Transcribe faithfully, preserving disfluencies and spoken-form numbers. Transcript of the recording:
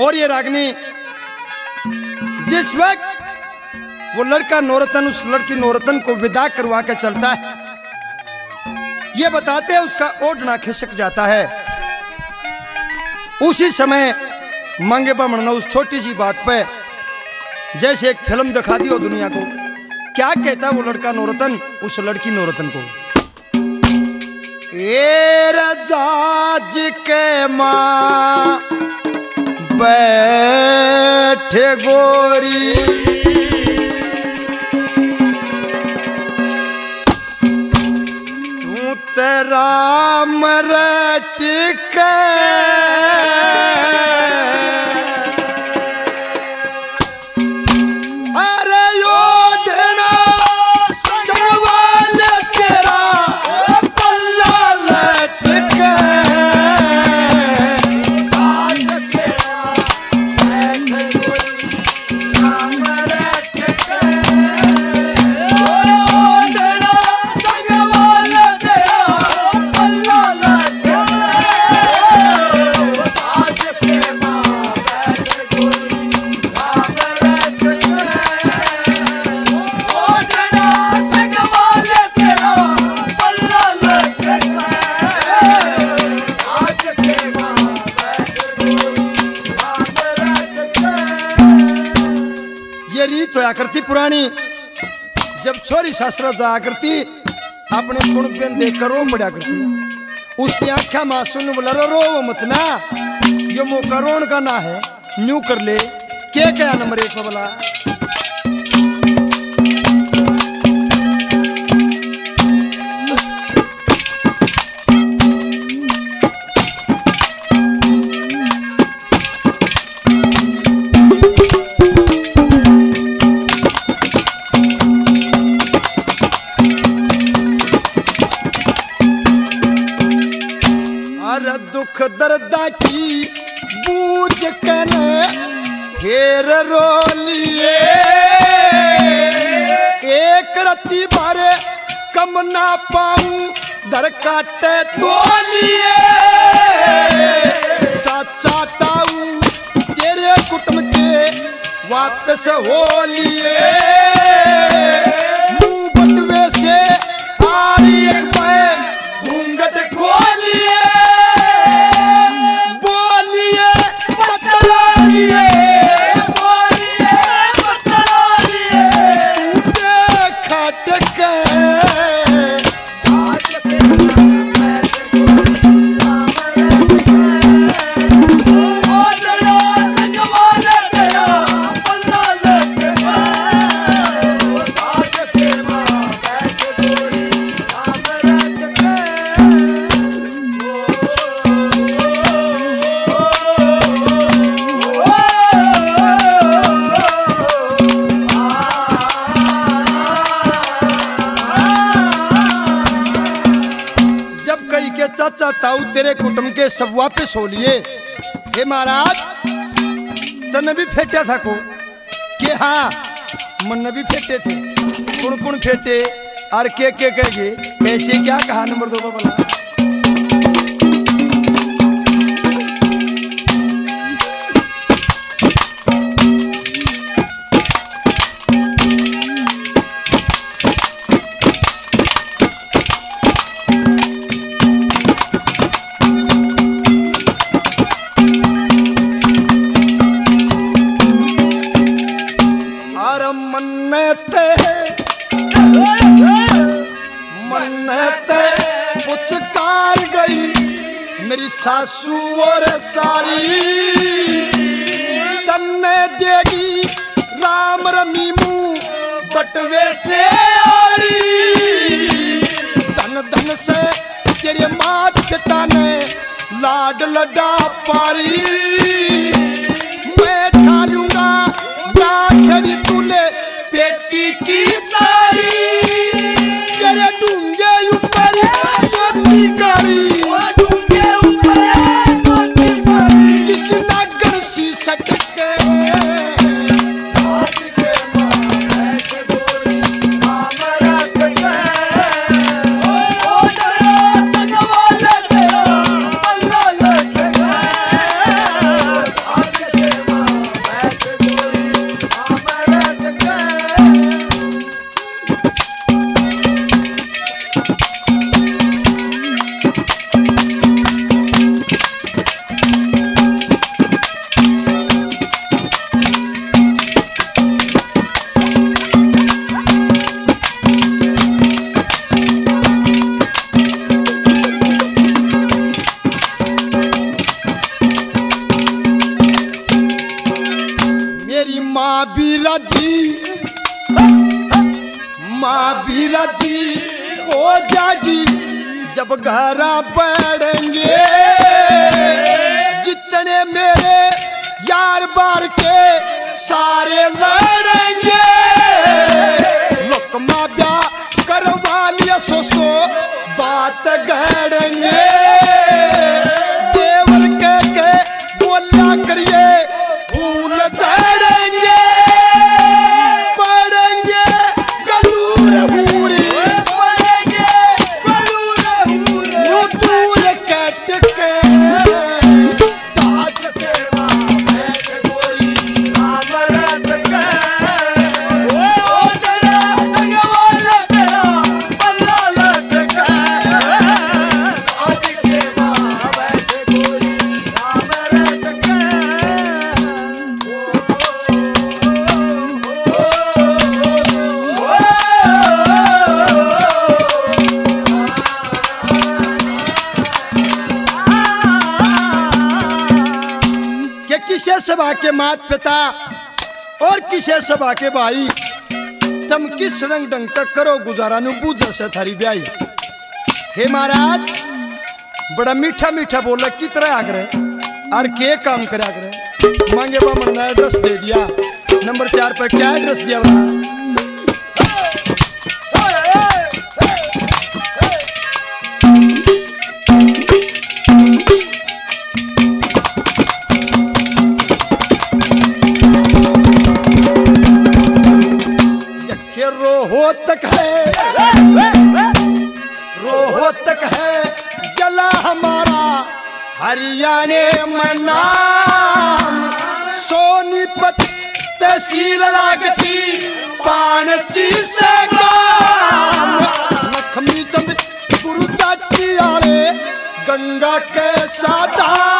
और ये रागनी जिस वक्त वो लड़का नौरतन उस लड़की नौरतन को विदा करवा के चलता है, ये बताते हैं उसका ओढ़ना खिसक जाता है। उसी समय मंगे बमन ने उस छोटी सी बात पे जैसे एक फिल्म दिखा दी हो दुनिया को। क्या कहता है वो लड़का नौरतन उस लड़की नौरतन को, ए रजाज के माँ बैठे गोरी तू तेरा मरटिक करती पुरानी। जब छोरी सासरा जाया करती अपने कुण पेन देख कर रो पड़ा करती। उसकी आंखें मासूम बोला रो रो मत ना, ये मौका रोन का ना है, न्यू कर ले। क्या क्या नंबर एक पर बोला दुख दर्दा की बूझ कर फेर रो लिए, एक रत्ती भर कम ना पाऊं दर काटे तो लिए। चाचा ताऊ तेरे कुटुंब के वापस हो लिए, मुंह बटवे से आड़ी एक पैर घूंघट खोलिए। चाचा ताऊ तेरे कुटुंब के सब वापस हो लिए। हे महाराज तने भी फेटा था को के हाँ मन भी फेटे थे, कुण कुण फेटे और के के कहे कैसे क्या कहा नंबर दो बोला। मेरी सासू और साड़ी तन्ने देगी राम रमीमू बटवे से आड़ी। धन धन से तेरे मात पिता ने लाड लडा पाली, मैं ढालूंगा गाठड़ी तूने बेटी की तारी। तेरे डूंगे ऊपर चोटी गाड़ी माँ बीरा जी माँ बीरा जी हो जागी जब घर बढ़ेंगे जितने मेरे यार बार के सारे लड़ेंगे लोकमा ब्याह करवा लिया सो सो बात गढ़ेंगे देवर के के बोलिया करिए फूल चढ़ेंगे पढ़ेंगे गलूर पूरी पढ़ेंगे गलूर पूरी यूं दूर कट के ताज के बैठ गोरी राम रट के ओ तेरा संगवाल तेरा पल्ला लट के ताज के बैठ गोरी राम रट के के किसे सभा के मात पिता और किसे सभा के भाई तम किस रंग ढंग तक करो गुजारा नु बूझ से थारी ब्याई हे महाराज बड़ा मीठा मीठा बोला की तरह आग्रह और के काम करे आग्रह मांगे बामन ने एड्रेस दे दिया नंबर चार पर क्या एड्रेस दिया बता रोहतक है रोहतक है जला हमारा हरियाणे में नाम सोनीपत तहसील लागती पानची से गाम लक्ष्मी चंद गुरु चाटी आले गंगा के साथ